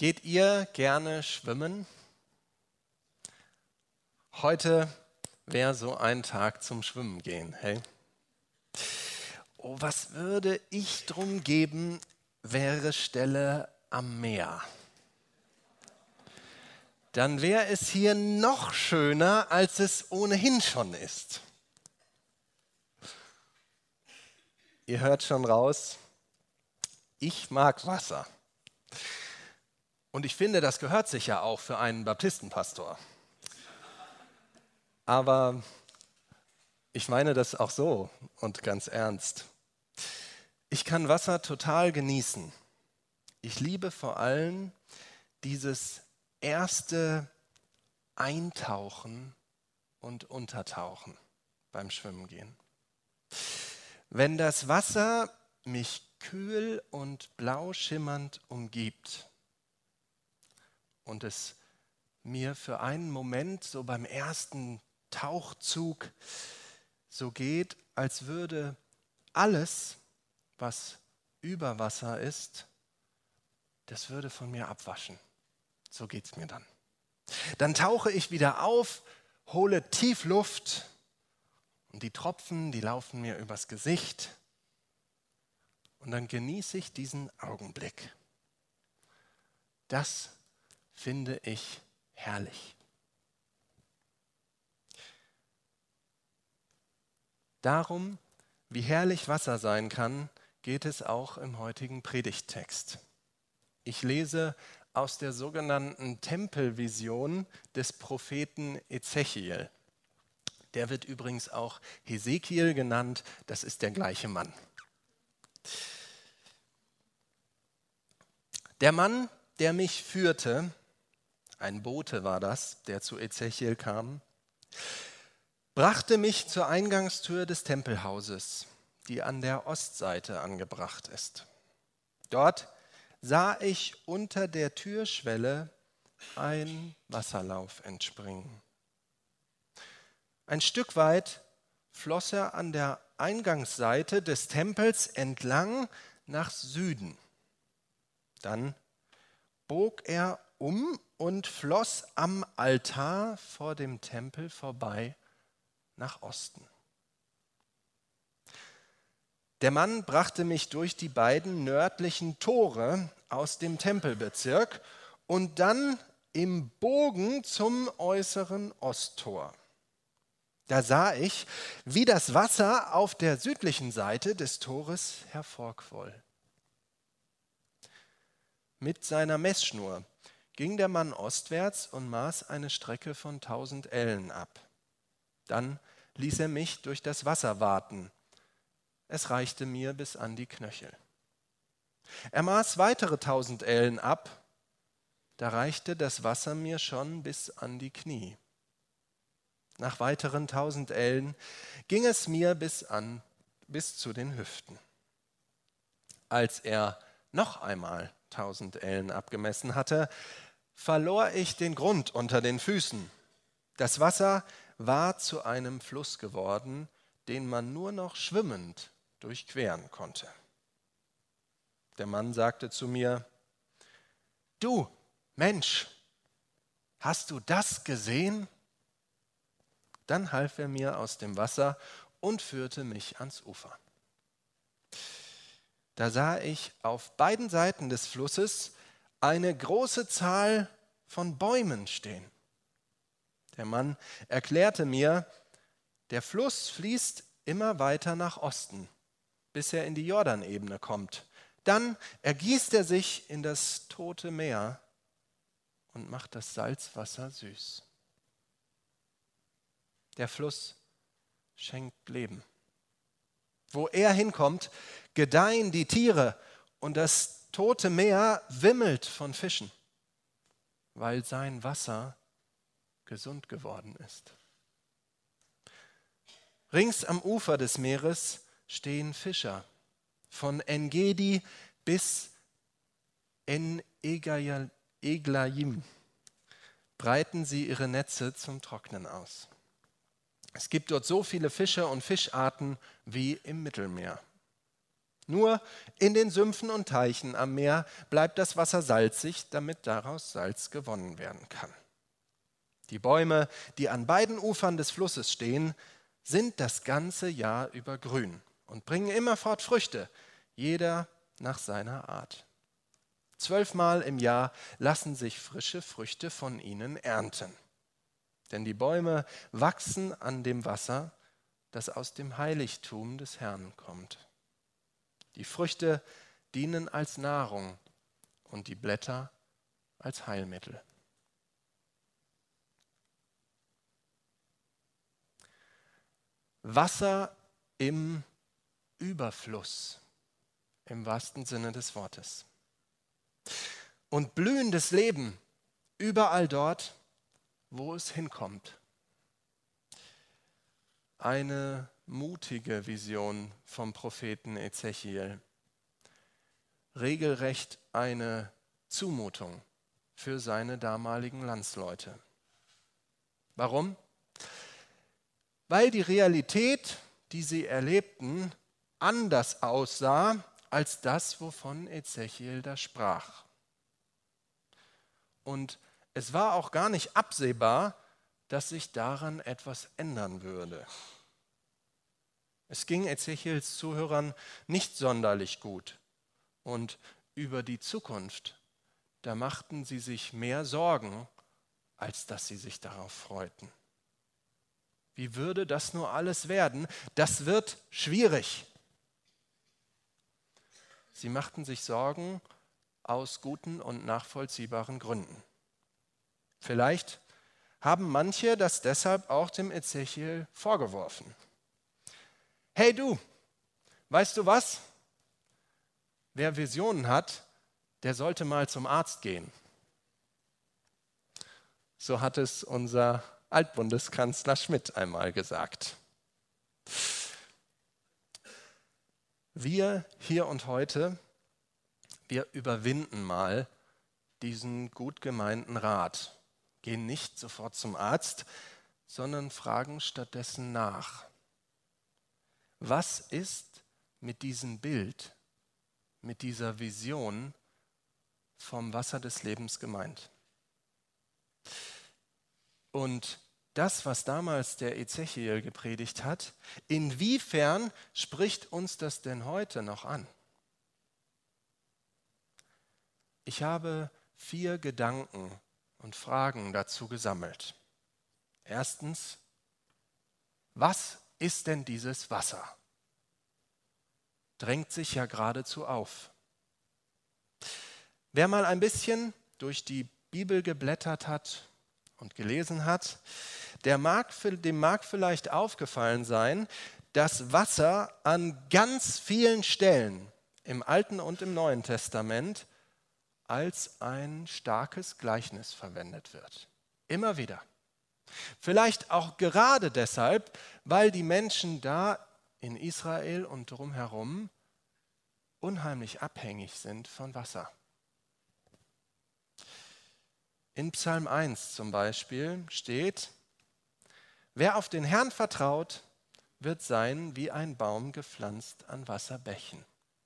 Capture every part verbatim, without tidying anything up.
Geht ihr gerne schwimmen? Heute wäre so ein Tag zum Schwimmen gehen, hey? Oh, was würde ich drum geben, wäre Stelle am Meer. Dann wäre es hier noch schöner, als es ohnehin schon ist. Ihr hört schon raus, ich mag Wasser. Und ich finde, das gehört sich ja auch für einen Baptistenpastor. Aber ich meine das auch so und ganz ernst. Ich kann Wasser total genießen. Ich liebe vor allem dieses erste Eintauchen und Untertauchen beim Schwimmen gehen. Wenn das Wasser mich kühl und blau schimmernd umgibt und es mir für einen Moment so beim ersten Tauchzug so geht, als würde alles, was über Wasser ist, das würde von mir abwaschen. So geht es mir dann. Dann tauche ich wieder auf, hole tief Luft und die Tropfen, die laufen mir übers Gesicht und dann genieße ich diesen Augenblick. Das finde ich herrlich. Darum, wie herrlich Wasser sein kann, geht es auch im heutigen Predigttext. Ich lese aus der sogenannten Tempelvision des Propheten Ezechiel. Der wird übrigens auch Hesekiel genannt, das ist der gleiche Mann. Der Mann, der mich führte, ein Bote war das, der zu Ezechiel kam, brachte mich zur Eingangstür des Tempelhauses, die an der Ostseite angebracht ist. Dort sah ich unter der Türschwelle einen Wasserlauf entspringen. Ein Stück weit floss er an der Eingangsseite des Tempels entlang nach Süden. Dann bog er um und floss am Altar vor dem Tempel vorbei nach Osten. Der Mann brachte mich durch die beiden nördlichen Tore aus dem Tempelbezirk und dann im Bogen zum äußeren Osttor. Da sah ich, wie das Wasser auf der südlichen Seite des Tores hervorquoll. Mit seiner Messschnur ging der Mann ostwärts und maß eine Strecke von tausend Ellen ab. Dann ließ er mich durch das Wasser waten. Es reichte mir bis an die Knöchel. Er maß weitere tausend Ellen ab. Da reichte das Wasser mir schon bis an die Knie. Nach weiteren tausend Ellen ging es mir bis an, bis zu den Hüften. Als er noch einmal tausend Ellen abgemessen hatte, verlor ich den Grund unter den Füßen. Das Wasser war zu einem Fluss geworden, den man nur noch schwimmend durchqueren konnte. Der Mann sagte zu mir: Du Mensch, hast du das gesehen? Dann half er mir aus dem Wasser und führte mich ans Ufer. Da sah ich auf beiden Seiten des Flusses eine große Zahl von Bäumen stehen. Der Mann erklärte mir, der Fluss fließt immer weiter nach Osten, bis er in die Jordanebene kommt. Dann ergießt er sich in das Tote Meer und macht das Salzwasser süß. Der Fluss schenkt Leben. Wo er hinkommt, gedeihen die Tiere und das Tote Meer wimmelt von Fischen, weil sein Wasser gesund geworden ist. Rings am Ufer des Meeres stehen Fischer. Von En-Gedi bis En-Eglaim breiten sie ihre Netze zum Trocknen aus. Es gibt dort so viele Fische und Fischarten wie im Mittelmeer. Nur in den Sümpfen und Teichen am Meer bleibt das Wasser salzig, damit daraus Salz gewonnen werden kann. Die Bäume, die an beiden Ufern des Flusses stehen, sind das ganze Jahr über grün und bringen immerfort Früchte, jeder nach seiner Art. Zwölfmal im Jahr lassen sich frische Früchte von ihnen ernten. Denn die Bäume wachsen an dem Wasser, das aus dem Heiligtum des Herrn kommt. Die Früchte dienen als Nahrung und die Blätter als Heilmittel. Wasser im Überfluss, im wahrsten Sinne des Wortes. Und blühendes Leben überall dort, wo es hinkommt. Eine mutige Vision vom Propheten Ezechiel. Regelrecht eine Zumutung für seine damaligen Landsleute. Warum? Weil die Realität, die sie erlebten, anders aussah als das, wovon Ezechiel da sprach. Und es war auch gar nicht absehbar, dass sich daran etwas ändern würde. Es ging Ezechiels Zuhörern nicht sonderlich gut. Und über die Zukunft, da machten sie sich mehr Sorgen, als dass sie sich darauf freuten. Wie würde das nur alles werden? Das wird schwierig. Sie machten sich Sorgen aus guten und nachvollziehbaren Gründen. Vielleicht haben manche das deshalb auch dem Ezechiel vorgeworfen. Hey du, weißt du was? Wer Visionen hat, der sollte mal zum Arzt gehen. So hat es unser Altbundeskanzler Schmidt einmal gesagt. Wir hier und heute, wir überwinden mal diesen gut gemeinten Rat, gehen nicht sofort zum Arzt, sondern fragen stattdessen nach. Was ist mit diesem Bild, mit dieser Vision vom Wasser des Lebens gemeint? Und das, was damals der Ezechiel gepredigt hat, inwiefern spricht uns das denn heute noch an? Ich habe vier Gedanken und Fragen dazu gesammelt. Erstens, was ist denn dieses Wasser? Drängt sich ja geradezu auf. Wer mal ein bisschen durch die Bibel geblättert hat und gelesen hat, der mag, dem mag vielleicht aufgefallen sein, dass Wasser an ganz vielen Stellen im Alten und im Neuen Testament als ein starkes Gleichnis verwendet wird. Immer wieder. Vielleicht auch gerade deshalb, weil die Menschen da in Israel und drumherum unheimlich abhängig sind von Wasser. In Psalm eins zum Beispiel steht: Wer auf den Herrn vertraut, wird sein wie ein Baum gepflanzt an Wasserbächen.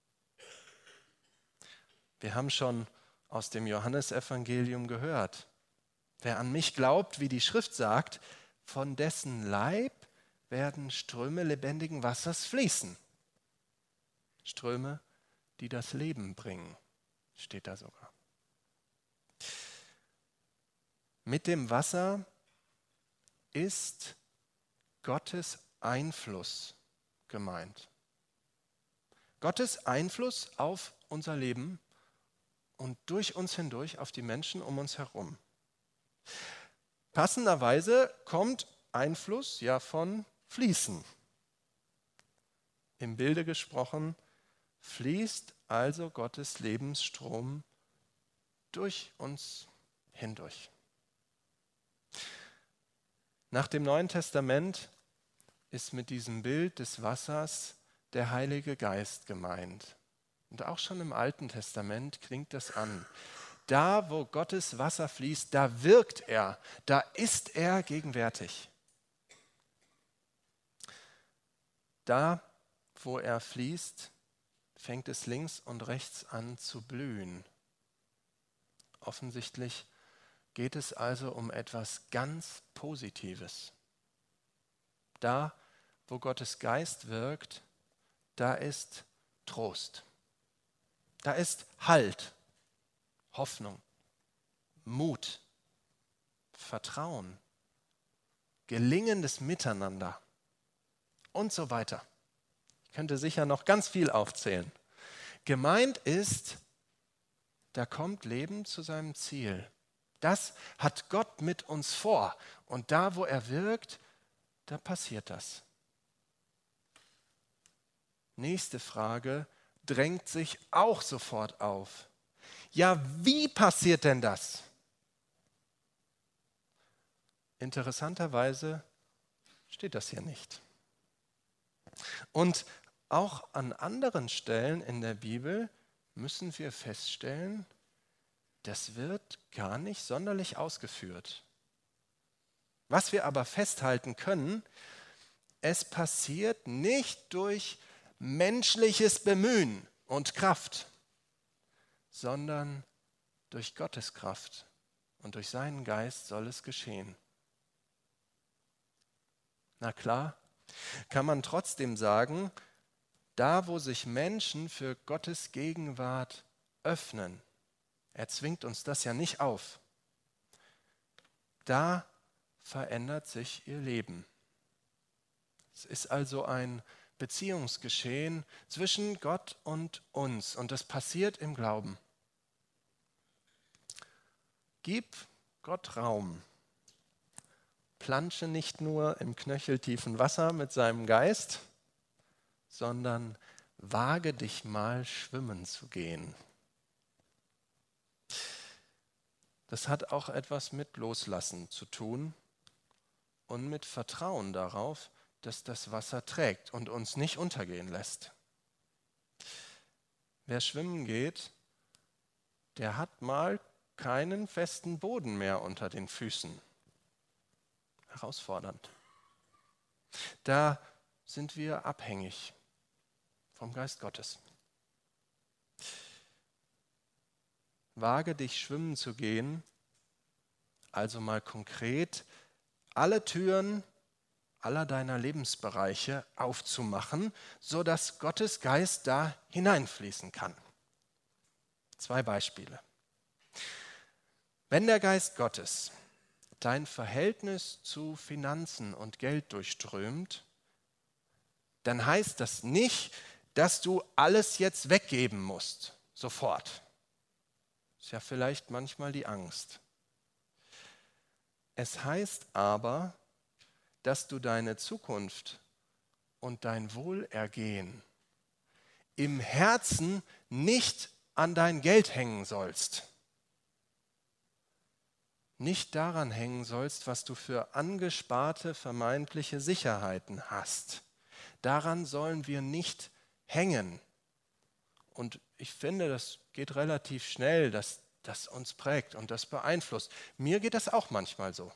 Wir haben schon aus dem Johannesevangelium gehört: Wer an mich glaubt, wie die Schrift sagt, von dessen Leib werden Ströme lebendigen Wassers fließen. Ströme, die das Leben bringen, steht da sogar. Mit dem Wasser ist Gottes Einfluss gemeint. Gottes Einfluss auf unser Leben und durch uns hindurch auf die Menschen um uns herum. Passenderweise kommt Einfluss ja von Fließen. Im Bilde gesprochen fließt also Gottes Lebensstrom durch uns hindurch. Nach dem Neuen Testament ist mit diesem Bild des Wassers der Heilige Geist gemeint. Und auch schon im Alten Testament klingt das an. Da, wo Gottes Wasser fließt, da wirkt er, da ist er gegenwärtig. Da, wo er fließt, fängt es links und rechts an zu blühen. Offensichtlich geht es also um etwas ganz Positives. Da, wo Gottes Geist wirkt, da ist Trost. Da ist Halt, Hoffnung, Mut, Vertrauen, gelingendes Miteinander und so weiter. Ich könnte sicher noch ganz viel aufzählen. Gemeint ist, da kommt Leben zu seinem Ziel. Das hat Gott mit uns vor. Und da, wo er wirkt, da passiert das. Nächste Frage drängt sich auch sofort auf. Ja, wie passiert denn das? Interessanterweise steht das hier nicht. Und auch an anderen Stellen in der Bibel müssen wir feststellen, das wird gar nicht sonderlich ausgeführt. Was wir aber festhalten können, es passiert nicht durch menschliches Bemühen und Kraft, sondern durch Gottes Kraft und durch seinen Geist soll es geschehen. Na klar, kann man trotzdem sagen, da wo sich Menschen für Gottes Gegenwart öffnen, er zwingt uns das ja nicht auf, da verändert sich ihr Leben. Es ist also ein Beziehungsgeschehen zwischen Gott und uns und das passiert im Glauben. Gib Gott Raum. Plansche nicht nur im knöcheltiefen Wasser mit seinem Geist, sondern wage dich mal schwimmen zu gehen. Das hat auch etwas mit Loslassen zu tun und mit Vertrauen darauf, dass das Wasser trägt und uns nicht untergehen lässt. Wer schwimmen geht, der hat mal keinen festen Boden mehr unter den Füßen. Herausfordernd. Da sind wir abhängig vom Geist Gottes. Wage dich schwimmen zu gehen, also mal konkret alle Türen aller deiner Lebensbereiche aufzumachen, sodass Gottes Geist da hineinfließen kann. Zwei Beispiele. Wenn der Geist Gottes dein Verhältnis zu Finanzen und Geld durchströmt, dann heißt das nicht, dass du alles jetzt weggeben musst, sofort. Ist ja vielleicht manchmal die Angst. Es heißt aber, dass du deine Zukunft und dein Wohlergehen im Herzen nicht an dein Geld hängen sollst. Nicht daran hängen sollst, was du für angesparte vermeintliche Sicherheiten hast. Daran sollen wir nicht hängen. Und ich finde, das geht relativ schnell, dass das uns prägt und das beeinflusst. Mir geht das auch manchmal so.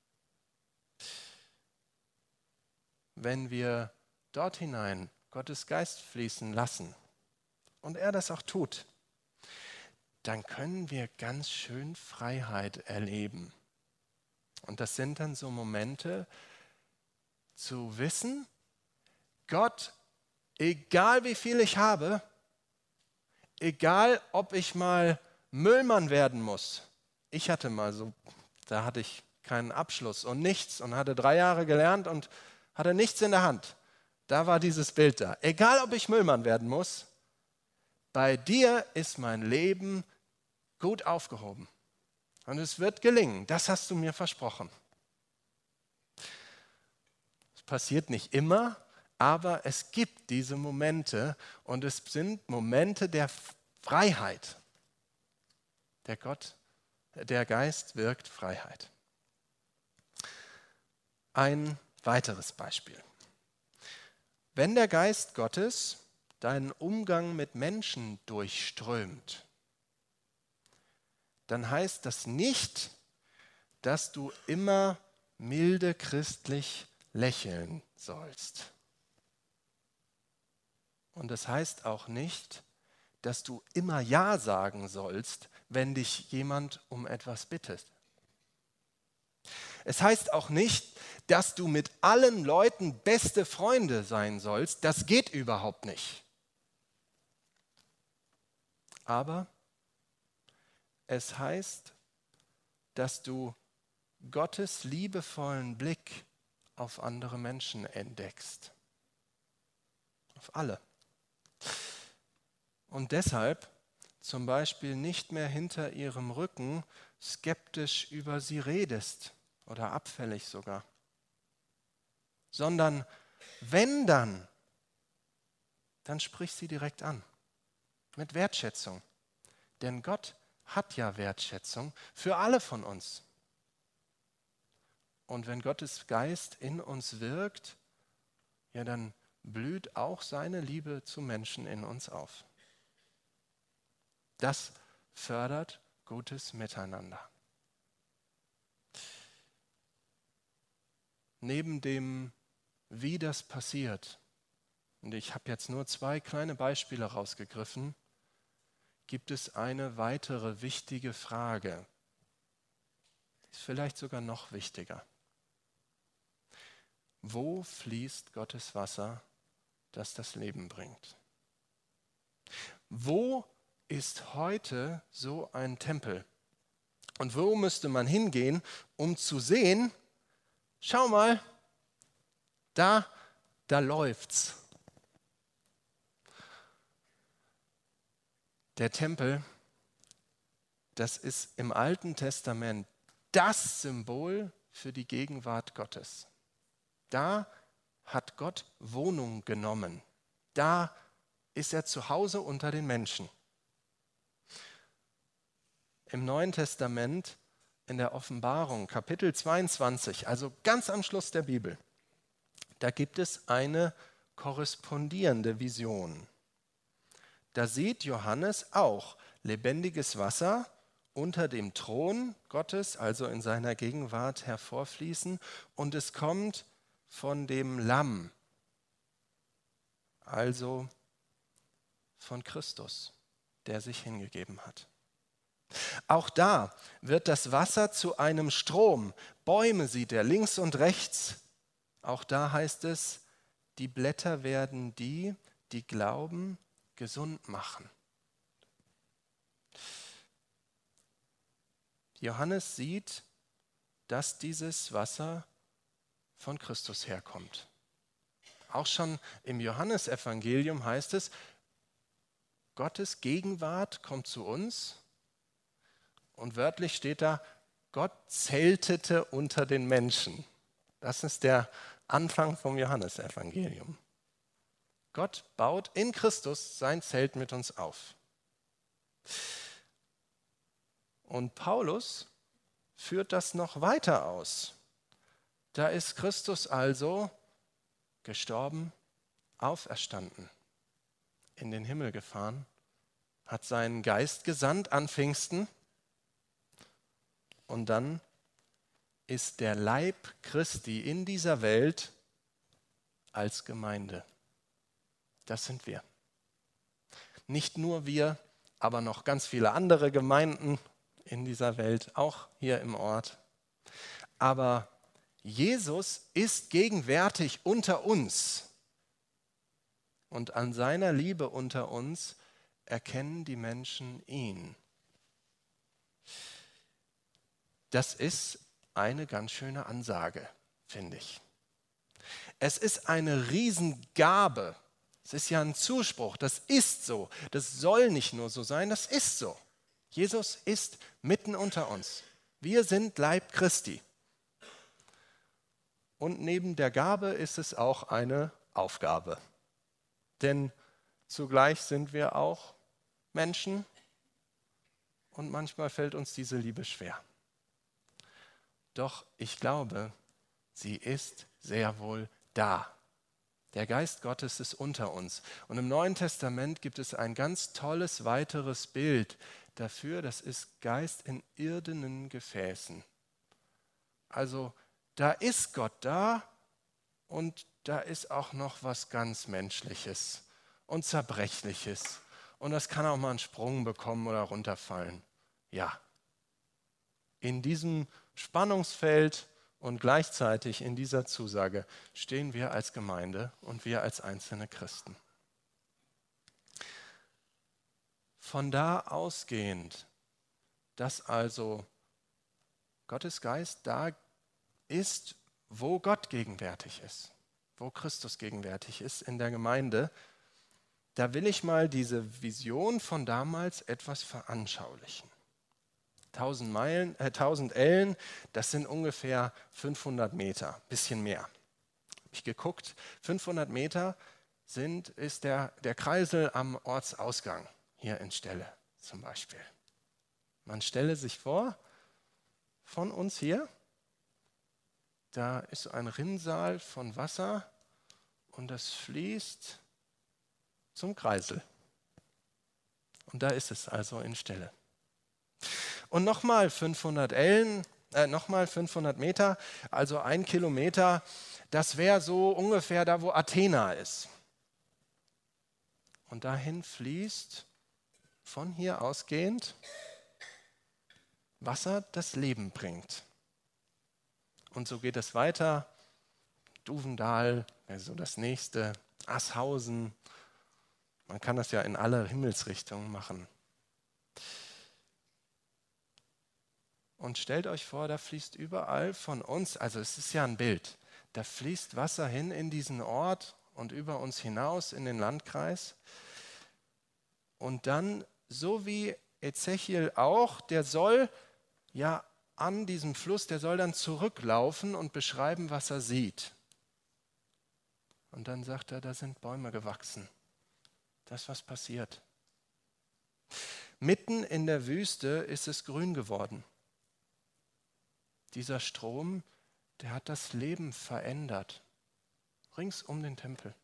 Wenn wir dort hinein Gottes Geist fließen lassen und er das auch tut, dann können wir ganz schön Freiheit erleben. Und das sind dann so Momente zu wissen, Gott, egal wie viel ich habe, egal ob ich mal Müllmann werden muss. Ich hatte mal so, da hatte ich keinen Abschluss und nichts und hatte drei Jahre gelernt und hatte nichts in der Hand. Da war dieses Bild da. Egal ob ich Müllmann werden muss, bei dir ist mein Leben gut aufgehoben. Und es wird gelingen. Das hast du mir versprochen. Es passiert nicht immer, aber es gibt diese Momente und es sind Momente der Freiheit. Der Gott, der Geist wirkt Freiheit. Ein weiteres Beispiel. Wenn der Geist Gottes deinen Umgang mit Menschen durchströmt, dann heißt das nicht, dass du immer milde christlich lächeln sollst. Und das heißt auch nicht, dass du immer Ja sagen sollst, wenn dich jemand um etwas bittet. Es heißt auch nicht, dass du mit allen Leuten beste Freunde sein sollst. Das geht überhaupt nicht. Aber es heißt, dass du Gottes liebevollen Blick auf andere Menschen entdeckst. Auf alle. Und deshalb zum Beispiel nicht mehr hinter ihrem Rücken skeptisch über sie redest oder abfällig sogar, sondern wenn dann, dann sprich sie direkt an, mit Wertschätzung. Denn Gott hat ja Wertschätzung für alle von uns. Und wenn Gottes Geist in uns wirkt, ja, dann blüht auch seine Liebe zu Menschen in uns auf. Das fördert gutes Miteinander. Neben dem, wie das passiert, und ich habe jetzt nur zwei kleine Beispiele rausgegriffen, gibt es eine weitere wichtige Frage. Ist vielleicht sogar noch wichtiger. Wo fließt Gottes Wasser, das das Leben bringt? Wo ist heute so ein Tempel? Und wo müsste man hingehen, um zu sehen, schau mal, da, da läuft's. Der Tempel, das ist im Alten Testament das Symbol für die Gegenwart Gottes. Da hat Gott Wohnung genommen. Da ist er zu Hause unter den Menschen. Im Neuen Testament, in der Offenbarung, Kapitel zweiundzwanzig, also ganz am Schluss der Bibel, da gibt es eine korrespondierende Vision. Da sieht Johannes auch lebendiges Wasser unter dem Thron Gottes, also in seiner Gegenwart, hervorfließen, und es kommt von dem Lamm, also von Christus, der sich hingegeben hat. Auch da wird das Wasser zu einem Strom. Bäume sieht er links und rechts. Auch da heißt es, die Blätter werden die, die glauben, gesund machen. Johannes sieht, dass dieses Wasser von Christus herkommt. Auch schon im Johannesevangelium heißt es, Gottes Gegenwart kommt zu uns und wörtlich steht da, Gott zeltete unter den Menschen. Das ist der Anfang vom Johannesevangelium. Gott baut in Christus sein Zelt mit uns auf. Und Paulus führt das noch weiter aus. Da ist Christus also gestorben, auferstanden, in den Himmel gefahren, hat seinen Geist gesandt an Pfingsten und dann ist der Leib Christi in dieser Welt als Gemeinde. Das sind wir. Nicht nur wir, aber noch ganz viele andere Gemeinden in dieser Welt, auch hier im Ort. Aber Jesus ist gegenwärtig unter uns. Und an seiner Liebe unter uns erkennen die Menschen ihn. Das ist eine ganz schöne Ansage, finde ich. Es ist eine Riesengabe. Es ist ja ein Zuspruch, das ist so. Das soll nicht nur so sein, das ist so. Jesus ist mitten unter uns. Wir sind Leib Christi. Und neben der Gabe ist es auch eine Aufgabe. Denn zugleich sind wir auch Menschen und manchmal fällt uns diese Liebe schwer. Doch ich glaube, sie ist sehr wohl da. Der Geist Gottes ist unter uns. Und im Neuen Testament gibt es ein ganz tolles weiteres Bild dafür, das ist Geist in irdenen Gefäßen. Also da ist Gott da und da ist auch noch was ganz Menschliches und Zerbrechliches und das kann auch mal einen Sprung bekommen oder runterfallen. Ja, in diesem Spannungsfeld und gleichzeitig in dieser Zusage stehen wir als Gemeinde und wir als einzelne Christen. Von da ausgehend, dass also Gottes Geist da ist, wo Gott gegenwärtig ist, wo Christus gegenwärtig ist in der Gemeinde, da will ich mal diese Vision von damals etwas veranschaulichen. tausend Meilen, äh, tausend Ellen, das sind ungefähr fünfhundert Meter, bisschen mehr. Habe ich geguckt, fünfhundert Meter sind, ist der, der Kreisel am Ortsausgang, hier in Stelle zum Beispiel. Man stelle sich vor, von uns hier, da ist ein Rinnsal von Wasser und das fließt zum Kreisel. Und da ist es also in Stelle. Und nochmal fünfhundert Ellen, äh, nochmal fünfhundert Meter, also ein Kilometer, das wäre so ungefähr da, wo Athena ist. Und dahin fließt von hier ausgehend Wasser, das Leben bringt. Und so geht es weiter. Duvendal, also das nächste, Asshausen. Man kann das ja in alle Himmelsrichtungen machen. Und stellt euch vor, da fließt überall von uns, also es ist ja ein Bild, da fließt Wasser hin in diesen Ort und über uns hinaus in den Landkreis. Und dann, so wie Ezechiel auch, der soll ja an diesem Fluss, der soll dann zurücklaufen und beschreiben, was er sieht. Und dann sagt er, da sind Bäume gewachsen. Das ist was passiert. Mitten in der Wüste ist es grün geworden. Dieser Strom, der hat das Leben verändert. Rings um den Tempel.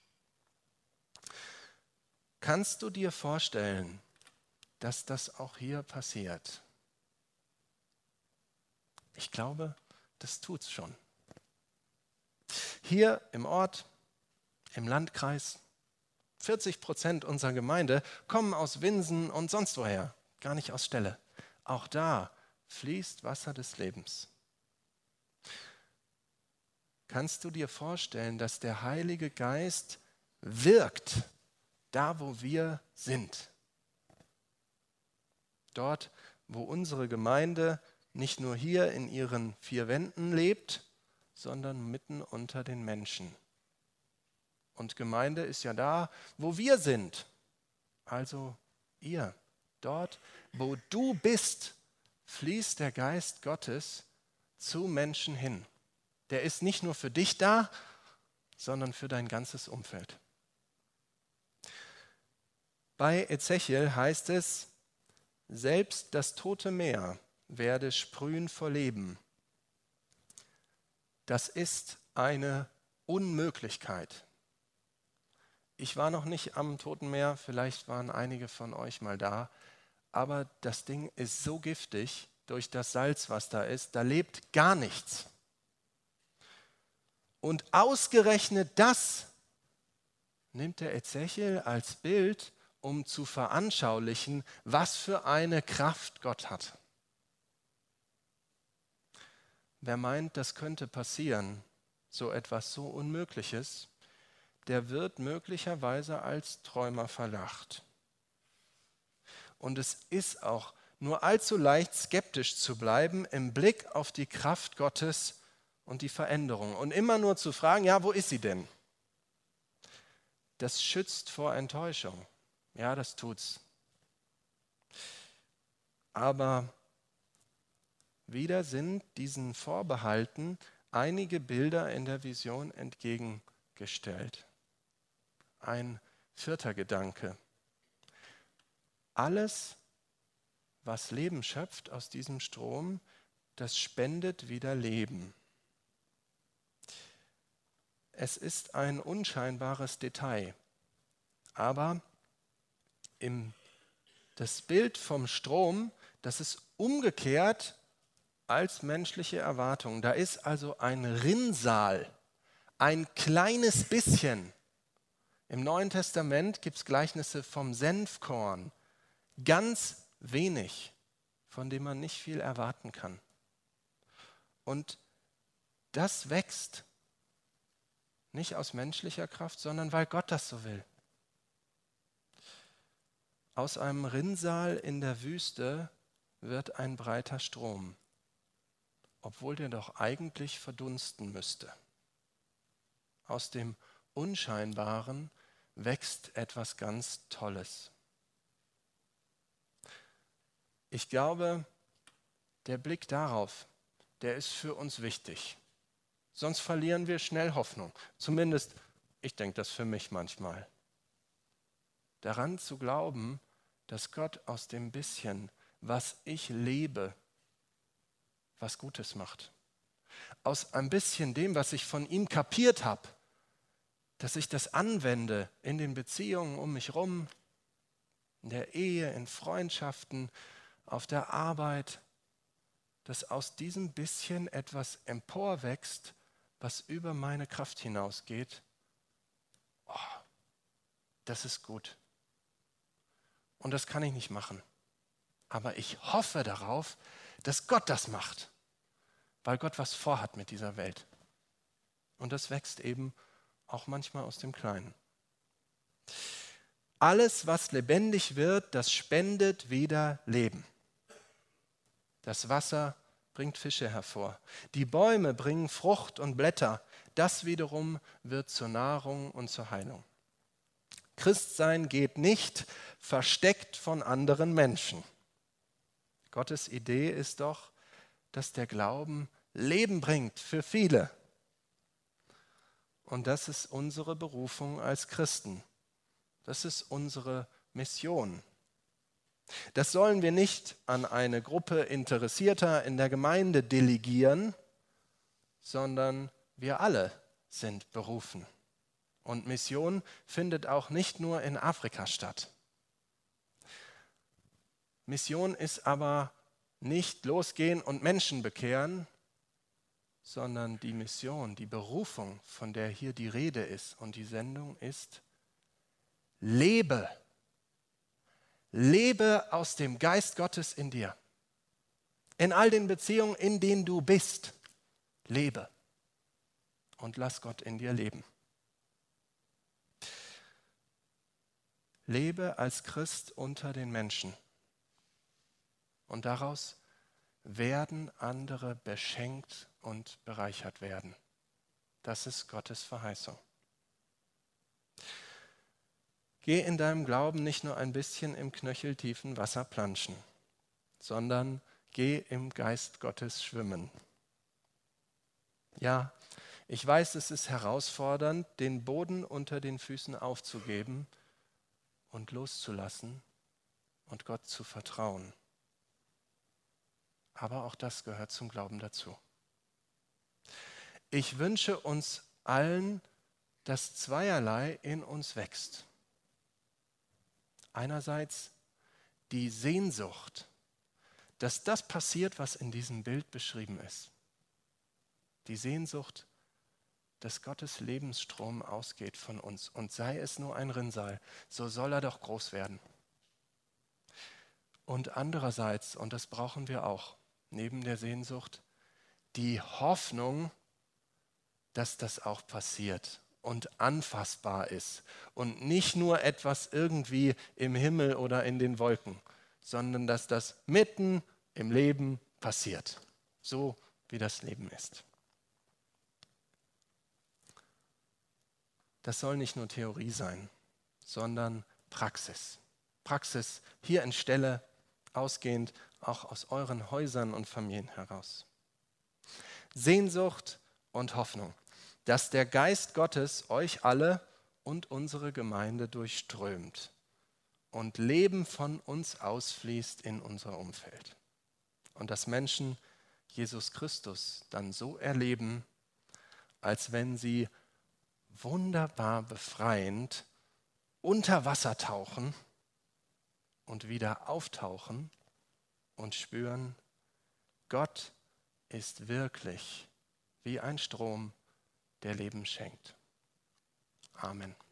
Kannst du dir vorstellen, dass das auch hier passiert? Ich glaube, das tut's schon. Hier im Ort, im Landkreis, vierzig Prozent unserer Gemeinde kommen aus Winsen und sonst woher, gar nicht aus Stelle. Auch da fließt Wasser des Lebens. Kannst du dir vorstellen, dass der Heilige Geist wirkt, da wo wir sind? Dort, wo unsere Gemeinde nicht nur hier in ihren vier Wänden lebt, sondern mitten unter den Menschen. Und Gemeinde ist ja da, wo wir sind. Also ihr, dort, wo du bist, fließt der Geist Gottes zu Menschen hin. Der ist nicht nur für dich da, sondern für dein ganzes Umfeld. Bei Ezechiel heißt es, selbst das tote Meer werde sprühen vor Leben. Das ist eine Unmöglichkeit. Ich war noch nicht am Toten Meer, vielleicht waren einige von euch mal da, aber das Ding ist so giftig durch das Salz, was da ist, da lebt gar nichts. Und ausgerechnet das nimmt der Ezechiel als Bild, um zu veranschaulichen, was für eine Kraft Gott hat. Wer meint, das könnte passieren, so etwas so Unmögliches, der wird möglicherweise als Träumer verlacht. Und es ist auch nur allzu leicht, skeptisch zu bleiben im Blick auf die Kraft Gottes und die Veränderung. Und immer nur zu fragen, ja, wo ist sie denn? Das schützt vor Enttäuschung. Ja, das tut's. Aber wieder sind diesen Vorbehalten einige Bilder in der Vision entgegengestellt. Ein vierter Gedanke. Alles, was Leben schöpft aus diesem Strom, das spendet wieder Leben. Es ist ein unscheinbares Detail, aber im, das Bild vom Strom, das ist umgekehrt als menschliche Erwartung. Da ist also ein Rinnsal, ein kleines bisschen, Im Neuen Testament gibt es Gleichnisse vom Senfkorn. Ganz wenig, von dem man nicht viel erwarten kann. Und das wächst nicht aus menschlicher Kraft, sondern weil Gott das so will. Aus einem Rinnsal in der Wüste wird ein breiter Strom, obwohl der doch eigentlich verdunsten müsste. Aus dem Unscheinbaren wächst etwas ganz Tolles. Ich glaube, der Blick darauf, der ist für uns wichtig. Sonst verlieren wir schnell Hoffnung. Zumindest, ich denke das für mich manchmal. Daran zu glauben, dass Gott aus dem bisschen, was ich lebe, was Gutes macht. Aus ein bisschen dem, was ich von ihm kapiert habe, dass ich das anwende in den Beziehungen um mich rum, in der Ehe, in Freundschaften, auf der Arbeit, dass aus diesem bisschen etwas emporwächst, was über meine Kraft hinausgeht. Oh, das ist gut. Und das kann ich nicht machen. Aber ich hoffe darauf, dass Gott das macht, weil Gott was vorhat mit dieser Welt. Und das wächst eben auch manchmal aus dem Kleinen. Alles, was lebendig wird, das spendet wieder Leben. Das Wasser bringt Fische hervor. Die Bäume bringen Frucht und Blätter. Das wiederum wird zur Nahrung und zur Heilung. Christsein geht nicht versteckt von anderen Menschen. Gottes Idee ist doch, dass der Glauben Leben bringt für viele. Und das ist unsere Berufung als Christen. Das ist unsere Mission. Das sollen wir nicht an eine Gruppe Interessierter in der Gemeinde delegieren, sondern wir alle sind berufen. Und Mission findet auch nicht nur in Afrika statt. Mission ist aber nicht losgehen und Menschen bekehren, sondern die Mission, die Berufung, von der hier die Rede ist und die Sendung ist, lebe. Lebe aus dem Geist Gottes in dir. In all den Beziehungen, in denen du bist, lebe. Und lass Gott in dir leben. Lebe als Christ unter den Menschen. Und daraus werden andere beschenkt und bereichert werden. Das ist Gottes Verheißung. Geh in deinem Glauben nicht nur ein bisschen im knöcheltiefen Wasser planschen, sondern geh im Geist Gottes schwimmen. Ja, ich weiß, es ist herausfordernd, den Boden unter den Füßen aufzugeben und loszulassen und Gott zu vertrauen. Aber auch das gehört zum Glauben dazu. Ich wünsche uns allen, dass zweierlei in uns wächst. Einerseits die Sehnsucht, dass das passiert, was in diesem Bild beschrieben ist. Die Sehnsucht, dass Gottes Lebensstrom ausgeht von uns. Und sei es nur ein Rinnsal, so soll er doch groß werden. Und andererseits, und das brauchen wir auch, neben der Sehnsucht, die Hoffnung, dass das auch passiert und anfassbar ist und nicht nur etwas irgendwie im Himmel oder in den Wolken, sondern dass das mitten im Leben passiert, so wie das Leben ist. Das soll nicht nur Theorie sein, sondern Praxis. Praxis hier in Stelle, ausgehend auch aus euren Häusern und Familien heraus. Sehnsucht und Hoffnung, dass der Geist Gottes euch alle und unsere Gemeinde durchströmt und Leben von uns ausfließt in unser Umfeld. Und dass Menschen Jesus Christus dann so erleben, als wenn sie wunderbar befreiend unter Wasser tauchen und wieder auftauchen und spüren, Gott ist wirklich wie ein Strom, der Leben schenkt. Amen.